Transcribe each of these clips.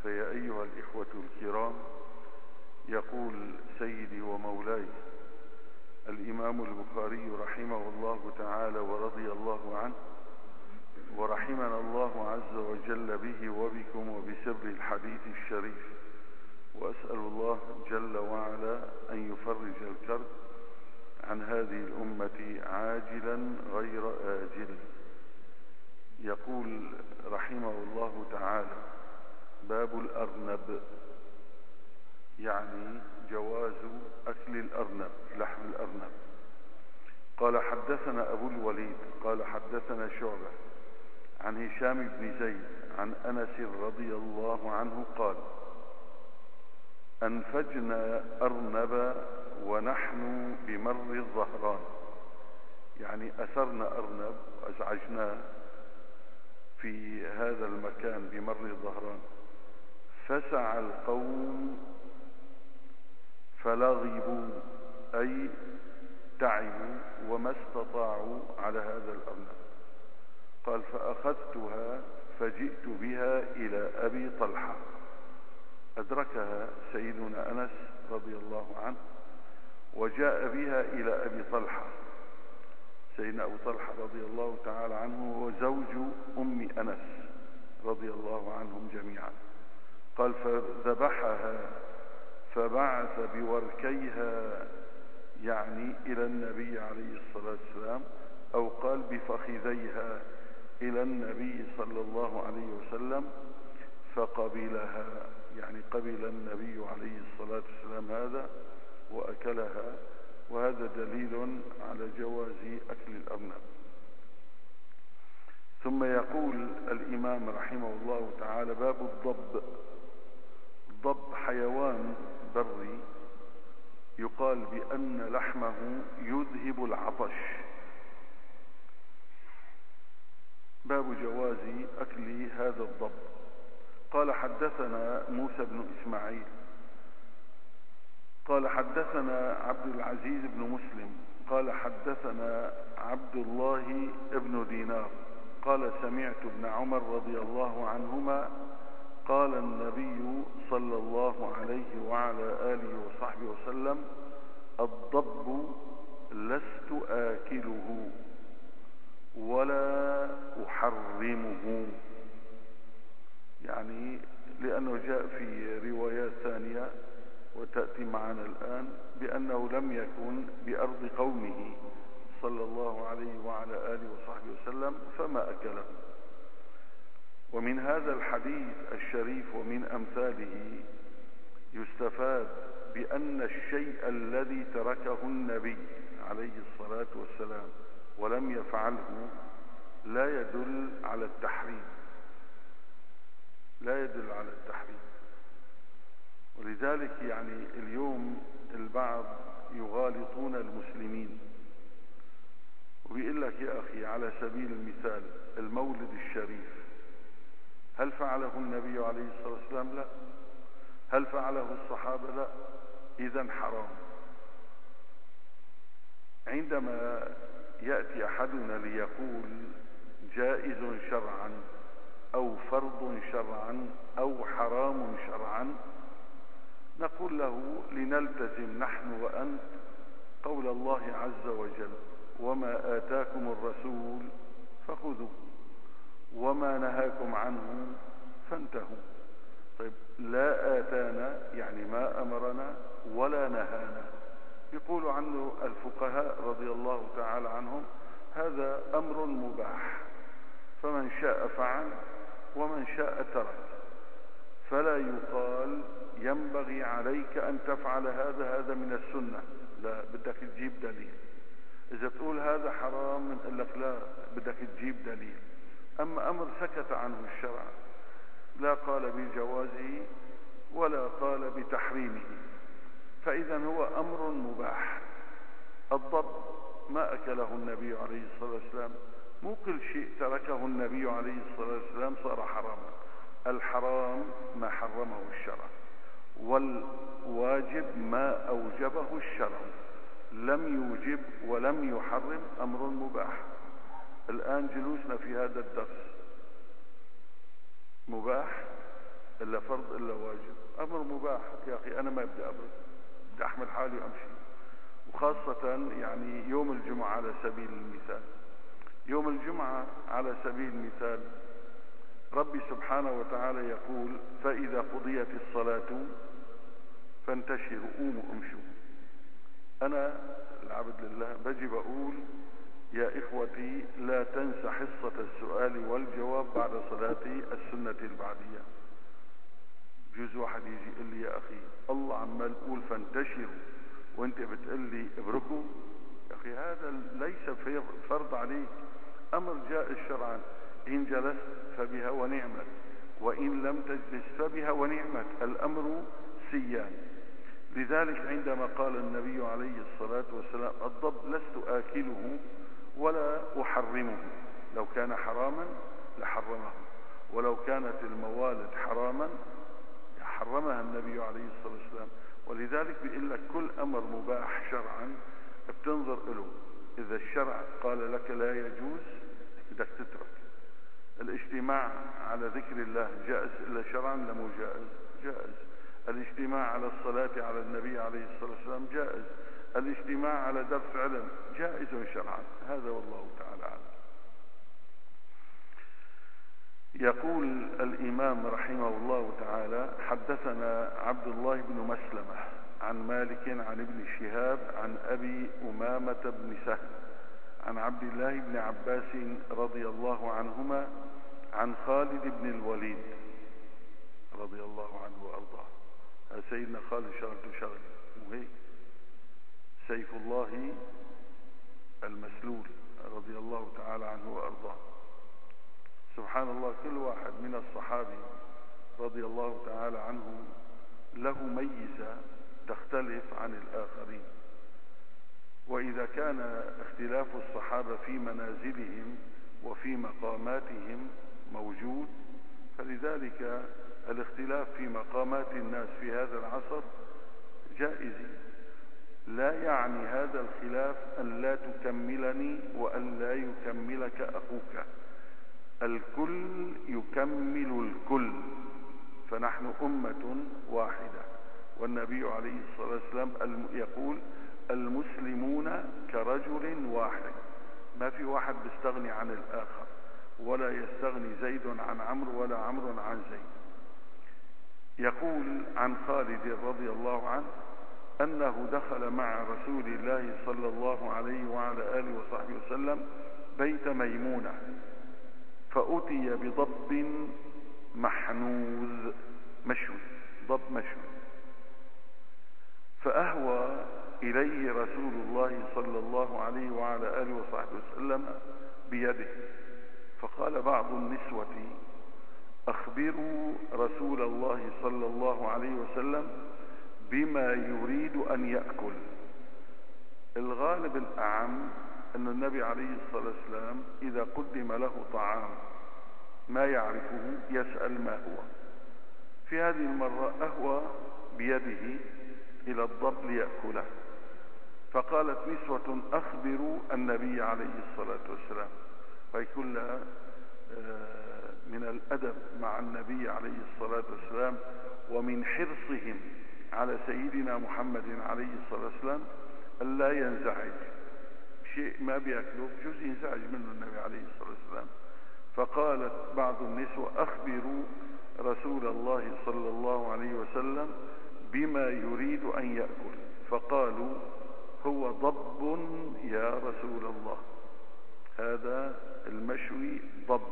فيا أيها الإخوة الكرام، يقول سيدي ومولاي الإمام البخاري رحمه الله تعالى ورضي الله عنه، ورحمنا الله عز وجل به وبكم وبسر الحديث الشريف، وأسأل الله جل وعلا أن يفرج الكرب عن هذه الأمة عاجلا غير آجل. يقول رحمه الله تعالى: باب الأرنب، يعني جواز أكل الأرنب، لحم الأرنب. قال حدثنا أبو الوليد قال حدثنا شعبة عن هشام بن زيد عن أنس رضي الله عنه قال: أنفجنا أرنب ونحن بمر الظهران، يعني أثرنا أرنب وأزعجناه في هذا المكان بمر الظهران، فسع القوم فلغبوا، أي تعبوا وما استطاعوا على هذا الأرنب. قال: فأخذتها فجئت بها إلى أبي طلحة. أدركها سيدنا أنس رضي الله عنه وجاء بها إلى أبي طلحة. سيدنا أبو طلحة رضي الله تعالى عنه هو زوج أم أنس رضي الله عنهم جميعا. قال: فذبحها فبعث بوركيها، يعني إلى النبي عليه الصلاة والسلام، أو قال بفخذيها إلى النبي صلى الله عليه وسلم، فقبلها، يعني قبل النبي عليه الصلاة والسلام هذا وأكلها. وهذا دليل على جواز أكل الأرنب. ثم يقول الإمام رحمه الله تعالى: باب الضب. الضب حيوان بري يقال بأن لحمه يذهب العطش. باب جواز أكل هذا الضب. قال حدثنا موسى بن إسماعيل قال حدثنا عبد العزيز بن مسلم قال حدثنا عبد الله بن دينار قال: سمعت ابن عمر رضي الله عنهما قال: النبي صلى الله عليه وعلى آله وصحبه وسلم: الضب لست آكله ولا أحرمه، يعني لأنه جاء في روايات ثانية وتأتي معنا الآن بأنه لم يكن بأرض قومه صلى الله عليه وعلى آله وصحبه وسلم فما أكله. ومن هذا الحديث الشريف ومن أمثاله يستفاد بأن الشيء الذي تركه النبي عليه الصلاة والسلام ولم يفعله لا يدل على التحريم، لا يدل على التحريم. ولذلك يعني اليوم البعض يغالطون المسلمين وبيقول لك: يا أخي، على سبيل المثال المولد الشريف هل فعله النبي عليه الصلاة والسلام؟ لا. هل فعله الصحابة؟ لا. إذن حرام. عندما يأتي أحدنا ليقول جائز شرعا أو فرض شرعا أو حرام شرعا، نقول له: لنلتزم نحن وأنت قول الله عز وجل: وما آتاكم الرسول فخذوه وما نهاكم عنه فانتهوا. طيب، لا آتانا يعني ما أمرنا ولا نهانا، يقول عنه الفقهاء رضي الله تعالى عنهم: هذا أمر مباح، فمن شاء فعل ومن شاء ترك. فلا يقال ينبغي عليك أن تفعل هذا من السنة، لا، بدك تجيب دليل. إذا تقول هذا حرام نقول لك لا، بدك تجيب دليل. أما أمر سكت عنه الشرع، لا قال بجوازه ولا قال بتحريمه، فإذا هو أمر مباح. الضب ما أكله النبي عليه الصلاة والسلام، مو كل شيء تركه النبي عليه الصلاة والسلام صار حراما. الحرام ما حرمه الشرع، والواجب ما أوجبه الشرع. لم يوجب ولم يحرم، أمر مباح. الآن جلوسنا في هذا الدرس مباح، إلا فرض إلا واجب، أمر مباح. يا أخي أنا ما بدي أبرد، بدي أحمل حالي وأمشي. وخاصة يعني يوم الجمعة على سبيل المثال، يوم الجمعة على سبيل المثال ربي سبحانه وتعالى يقول: فإذا قضيت الصلاة فانتشروا، قوموا امشوا. أنا العبد لله بجي بقول: يا إخوتي لا تنسى حصة السؤال والجواب بعد صلاة السنة البعدية. جزء واحد يجي يقول لي: يا أخي الله عمال يقول فانتشروا وانت بتقول لي ابركوا. يا أخي هذا ليس فرض عليك، أمر جائز شرعا، إن جلست فبها ونعمت، وإن لم تجلس فبها ونعمت، الأمر سيان. لذلك عندما قال النبي عليه الصلاة والسلام: الضب لست آكله ولا أحرمه، لو كان حراما لحرمه، ولو كانت الموالد حراما حرمها النبي عليه الصلاة والسلام. ولذلك بيقول لك كل أمر مباح شرعا بتنظر له، إذا الشرع قال لك لا يجوز بدك تترك. الاجتماع على ذكر الله جائز إلا شرعا لا مو جائز؟ جائز. الاجتماع على الصلاة على النبي عليه الصلاة والسلام جائز. الاجتماع على درس علم جائز شرعا. هذا والله تعالى أعلم. يقول الإمام رحمه الله تعالى: حدثنا عبد الله بن مسلمة عن مالك عن ابن شهاب عن أبي أمامة بن سهل عن عبد الله بن عباس رضي الله عنهما عن خالد بن الوليد رضي الله عنه وأرضاه. سيدنا خالد شغلته شغل وهيك سيف الله المسلول رضي الله تعالى عنه وأرضاه. سبحان الله، كل واحد من الصحابة رضي الله تعالى عنه له ميزة تختلف عن الآخرين. وإذا كان اختلاف الصحابة في منازلهم وفي مقاماتهم موجود، فلذلك الاختلاف في مقامات الناس في هذا العصر جائز. لا يعني هذا الخلاف أن لا تكملني وأن لا يكملك أخوك، الكل يكمل الكل، فنحن أمة واحدة. والنبي عليه الصلاة والسلام يقول: المسلمون كرجل واحد، ما في واحد بيستغني عن الآخر، ولا يستغني زيد عن عمرو ولا عمرو عن زيد. يقول عن خالد رضي الله عنه أنه دخل مع رسول الله صلى الله عليه وعلى آله وصحبه وسلم بيت ميمونة، فأتي بضب محنوذ مشوي، ضب مشوي، فأهوى إليه رسول الله صلى الله عليه وعلى آله وصحبه وسلم بيده، فقال بعض النسوة: أخبروا رسول الله صلى الله عليه وسلم بما يريد أن يأكل. الغالب الأعم أن النبي عليه الصلاة والسلام إذا قدم له طعام ما يعرفه يسأل ما هو. في هذه المرة أهوى بيده إلى الضب ليأكله، فقالت نسوة: أخبروا النبي عليه الصلاة والسلام. فيكون لها من الأدب مع النبي عليه الصلاة والسلام ومن حرصهم على سيدنا محمد عليه الصلاة والسلام ألا ينزعج شيء ما بيأكله، جزء ينزعج منه النبي عليه الصلاة والسلام. فقالت بعض النسوة: أخبروا رسول الله صلى الله عليه وسلم بما يريد أن يأكل. فقالوا: هو ضب يا رسول الله، هذا المشوي ضب.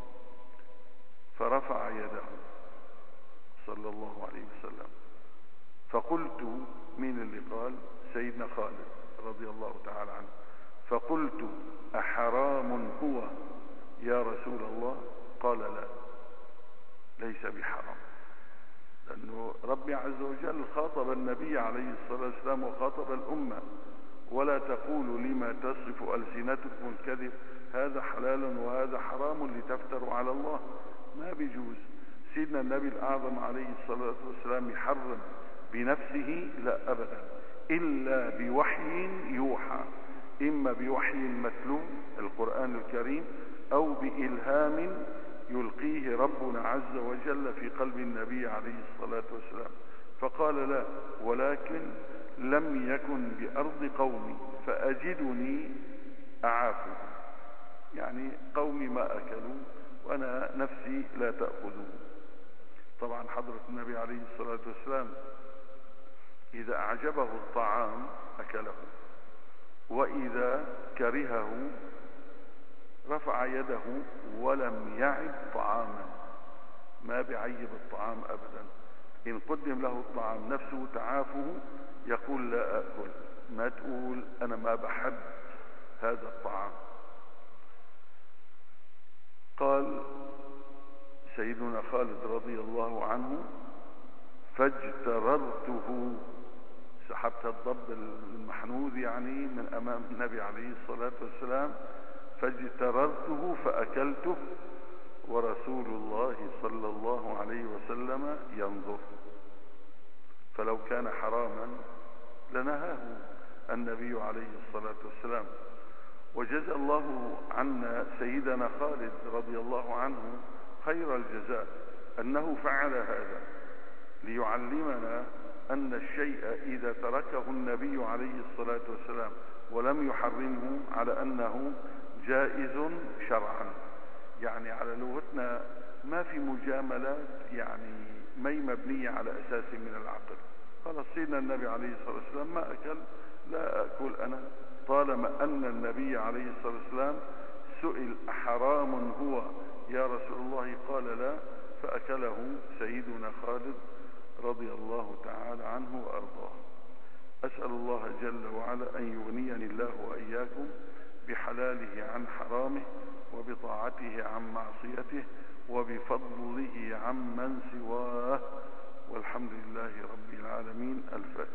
فرفع يده صلى الله عليه وسلم. فقلت: مين اللي قال؟ سيدنا خالد رضي الله تعالى عنه. فقلت: أحرام هو يا رسول الله؟ قال: لا، ليس بحرام، لأنه ربي عز وجل خاطب النبي عليه الصلاة والسلام وخاطب الأمة: ولا تقولوا لما تصف ألسنتكم الكذب هذا حلال وهذا حرام لتفتروا على الله. ما بيجوز. سيدنا النبي الأعظم عليه الصلاة والسلام يحرم بنفسه؟ لا أبدا، إلا بوحي يوحى، إما بوحي متلو القرآن الكريم أو بإلهام يلقيه ربنا عز وجل في قلب النبي عليه الصلاة والسلام. فقال لا، ولكن لم يكن بأرض قومي فأجدني أعافه، يعني قومي ما أكلوا وأنا نفسي لا تأخذه. طبعا حضرة النبي عليه الصلاة والسلام إذا أعجبه الطعام أكله، وإذا كرهه رفع يده ولم يعب طعاما، ما بعيب الطعام أبدا. إن قدم له الطعام نفسه تعافه يقول لا أكل، ما تقول أنا ما بحب هذا الطعام. قال سيدنا خالد رضي الله عنه فاجتررته، سحبت الضب المحنوذ يعني من أمام النبي عليه الصلاة والسلام، فاجتررته فأكلته ورسول الله صلى الله عليه وسلم ينظر. فلو كان حراما لنهاه النبي عليه الصلاة والسلام. وجزى الله عنا سيدنا خالد رضي الله عنه خير الجزاء أنه فعل هذا ليعلمنا أن الشيء إذا تركه النبي عليه الصلاة والسلام ولم يحرمه على أنه جائز شرعا. يعني على لغتنا ما في مجاملات، يعني ما مبنية على أساس من العقل. قال سيدنا النبي عليه الصلاة والسلام ما أكل، لا أكل أنا، طالما أن النبي عليه الصلاة والسلام سئل أحرام هو يا رسول الله قال لا، فأكله سيدنا خالد رضي الله تعالى عنه وأرضاه. أسأل الله جل وعلا أن يغنيني الله وإياكم بحلاله عن حرامه، وبطاعته عن معصيته، وبفضله عمن سواه، والحمد لله رب العالمين. الفاتحة.